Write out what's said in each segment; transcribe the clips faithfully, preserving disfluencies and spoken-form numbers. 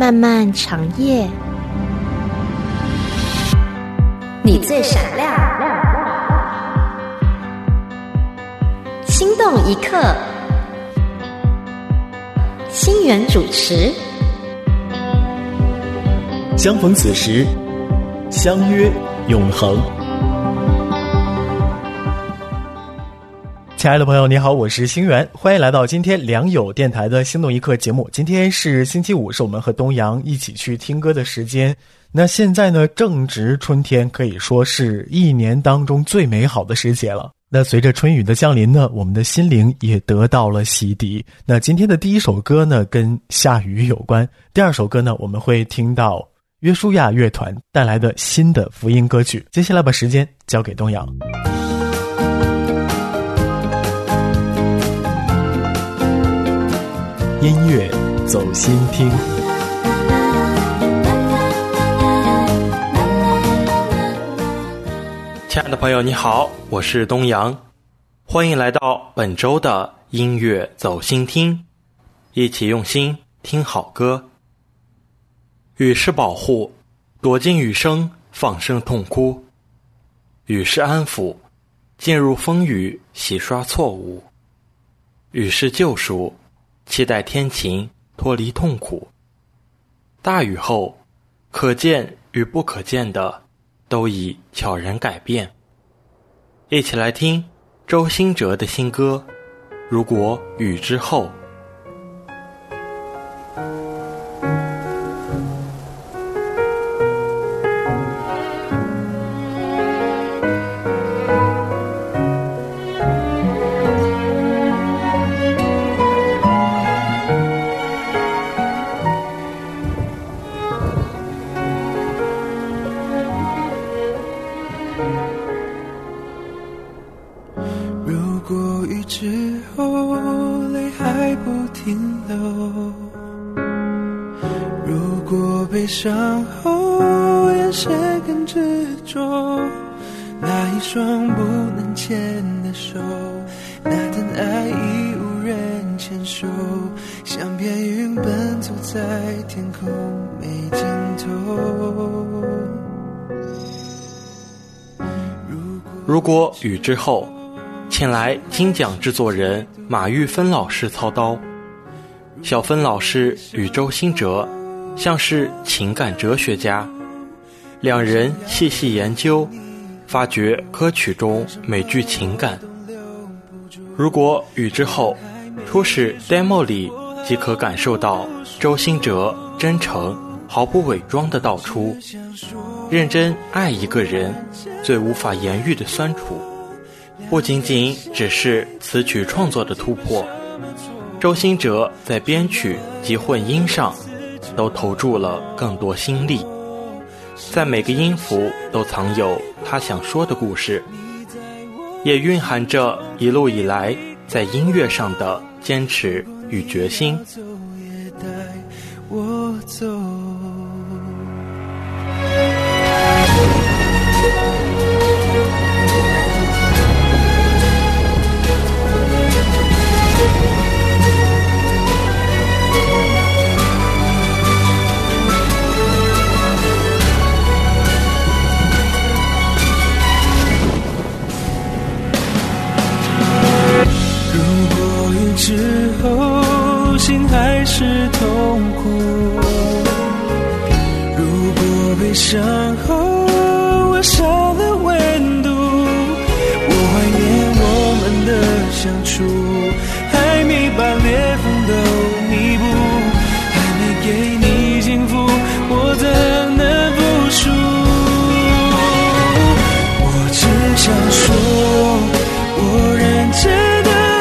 漫漫长夜，你最闪亮，心动一刻，心源主持。 相逢此时，相约永恒。亲爱的朋友，你好，我是星源，欢迎来到今天良友电台的心动一刻节目。今天是星期五，是我们和东阳一起去听歌的时间。那现在呢，正值春天，可以说是一年当中最美好的时节了。那随着春雨的降临呢，我们的心灵也得到了洗涤。那今天的第一首歌呢，跟下雨有关。第二首歌呢，我们会听到约书亚乐团带来的新的福音歌曲。接下来把时间交给东阳。音乐走心听。 亲爱的朋友你好，我是东阳，欢迎来到本周的音乐走心听，一起用心听好歌。雨是保护，躲进雨声放声痛哭；雨是安抚，进入风雨洗刷错误；雨是救赎，期待天晴脱离痛苦。大雨后，可见与不可见的都已悄然改变。一起来听周兴哲的新歌《如果雨之后》。 伤后眼神更执着，那一双不能牵的手，那段爱已无人牵手，像片云奔走在天空没尽头。 如果雨之后，请来金奖制作人马玉芬老师操刀，小芬老师与周兴哲像是情感哲学家，两人细细研究，发掘歌曲中每句情感。如果雨之后，初始 demo 里即可感受到周兴哲真诚毫不伪装的道出，认真爱一个人最无法言喻的酸楚，不仅仅只是词曲创作的突破，周兴哲在编曲及混音上都投注了更多心力，在每个音符都藏有他想说的故事，也蕴含着一路以来在音乐上的坚持与决心。 我走之后心还是痛苦，如果悲伤后我少了温度，我怀念我们的相处，还没把裂缝都弥补，还没给你幸福，我怎能服输？我只想说我认真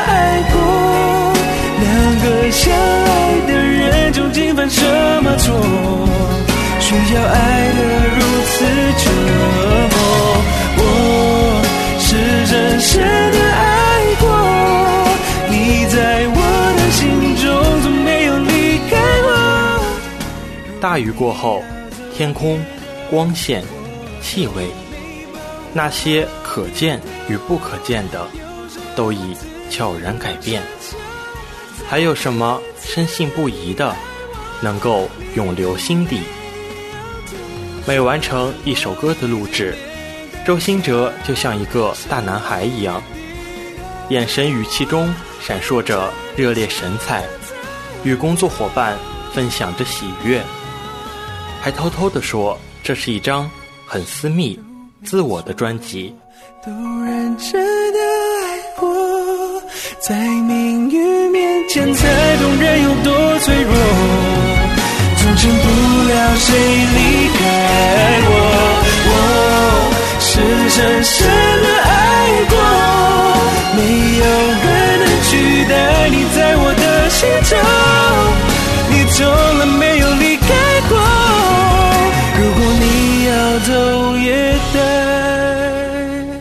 相爱的人究竟犯什么错，需要爱得如此折磨？我是真深的爱过，你在我的心中从没有离开我。 大雨过后，天空、光线、气味，那些可见与不可见的都已悄然改变。还有什么深信不疑的能够永留心底。每完成一首歌的录制，周兴哲就像一个大男孩一样，眼神语气中闪烁着热烈神采，与工作伙伴分享着喜悦，还偷偷地说这是一张很私密自我的专辑。 都认真的爱我，在命运面前才懂人有多脆弱，总成不了谁离开我。我是深深的爱过，没有人能取代你在我的心中，你从来没有离开过，如果你要走也带。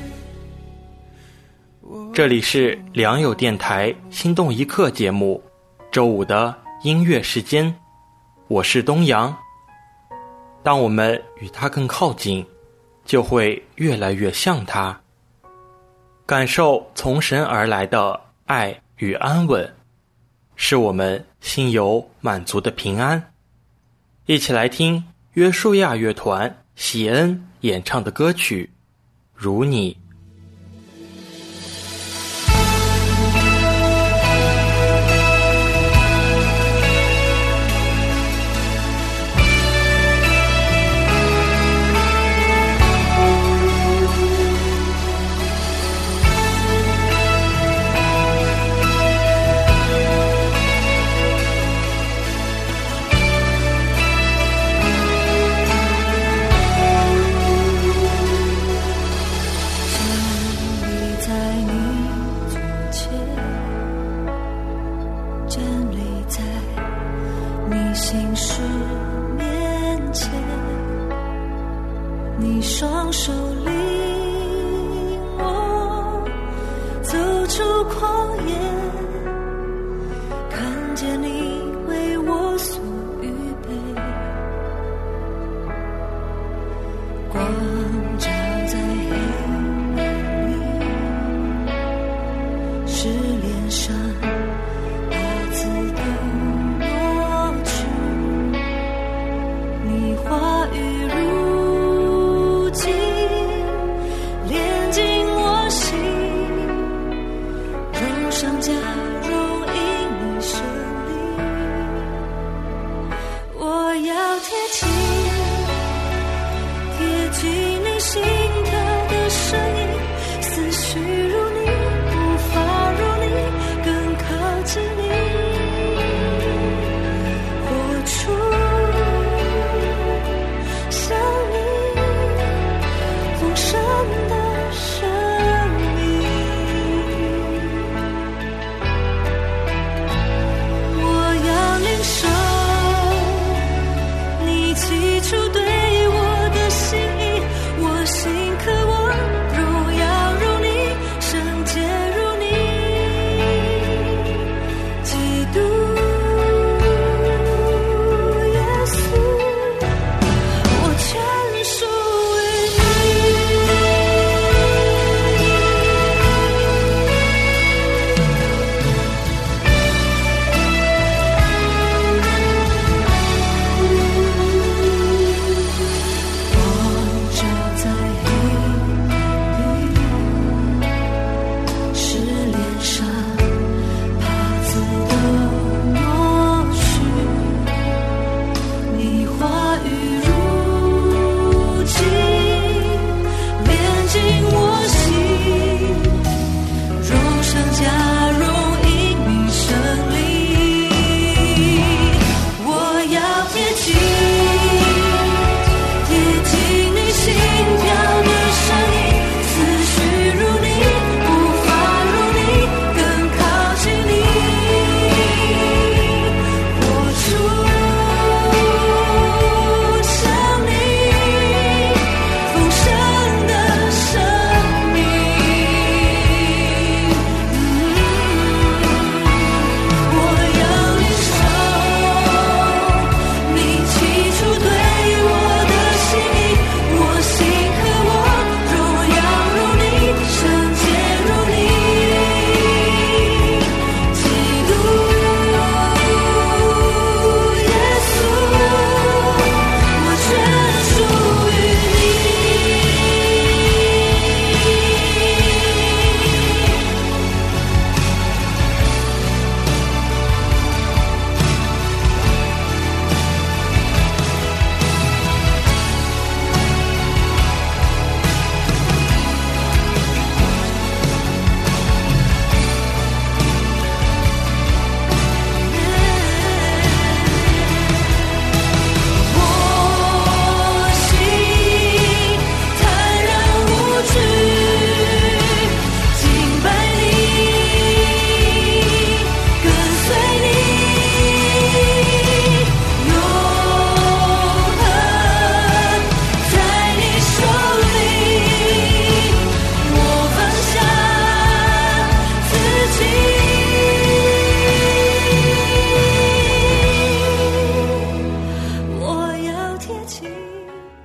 这里是良友电台心动一刻节目，周五的音乐时间，我是东阳。当我们与他更靠近，就会越来越像他，感受从神而来的爱与安稳，是我们心有满足的平安。一起来听约书亚乐团喜恩演唱的歌曲《如你》。 你双手领我走出旷野，看见你为我所预备，光照在黑暗里，是脸上把刺都抹去，你话语如连进我心，容上加容因你胜利，我要贴近贴近你心跳的声音，思绪如你，步伐如你，更靠近你，活出像你丰盛的生命。我要领受你起初对我的心意，我心渴望荣耀如你，生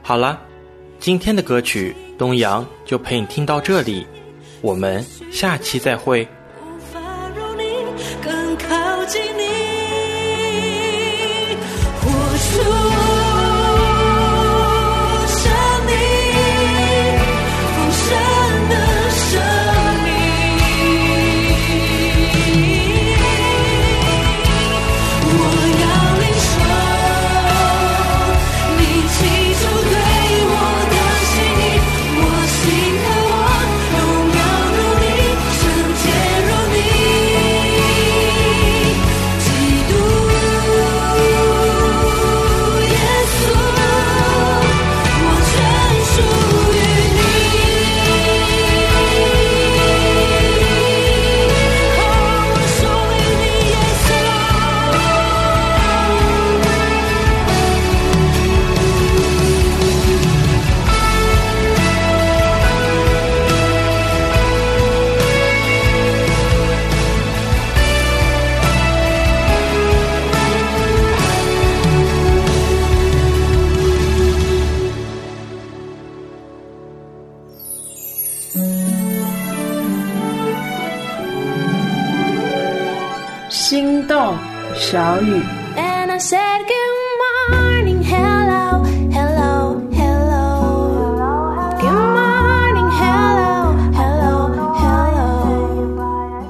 好了，今天的歌曲东阳就陪你听到这里，我们下期再会。 无法如你更靠近你，活出生命丰盛的生命。我要领受你起初对我的心意，我心渴望荣耀如你，圣洁如你，基督耶稣，我全属于你。哦，我属于你，耶稣。 心动小雨。 And I said good morning, hello, hello, hello. Good morning, hello, hello, hello.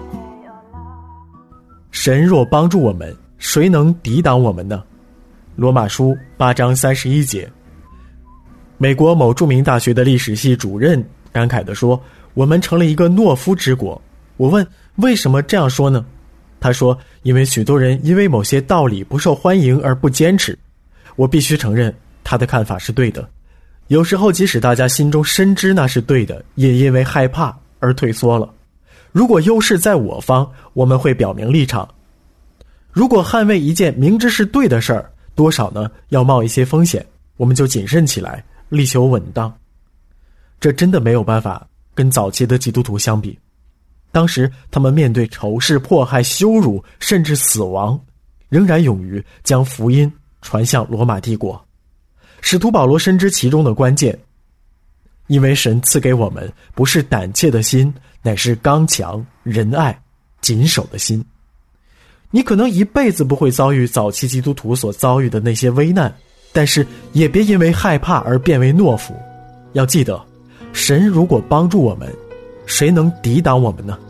神若帮助我们，谁能抵挡我们呢？罗马书八章三十一节。美国某著名大学的历史系主任感慨地说，我们成了一个懦夫之国。我问，为什么这样说呢？他说，因为许多人因为某些道理不受欢迎而不坚持。我必须承认，他的看法是对的。有时候即使大家心中深知那是对的，也因为害怕而退缩了。如果优势在我方，我们会表明立场。如果捍卫一件明知是对的事儿，多少呢要冒一些风险，我们就谨慎起来，力求稳当。这真的没有办法跟早期的基督徒相比。当时他们面对仇视、迫害、羞辱，甚至死亡，仍然勇于将福音传向罗马帝国。使徒保罗深知其中的关键，因为神赐给我们不是胆怯的心，乃是刚强、仁爱、谨守的心。你可能一辈子不会遭遇早期基督徒所遭遇的那些危难，但是也别因为害怕而变为懦夫。要记得，神如果帮助我们，谁能抵挡我们呢？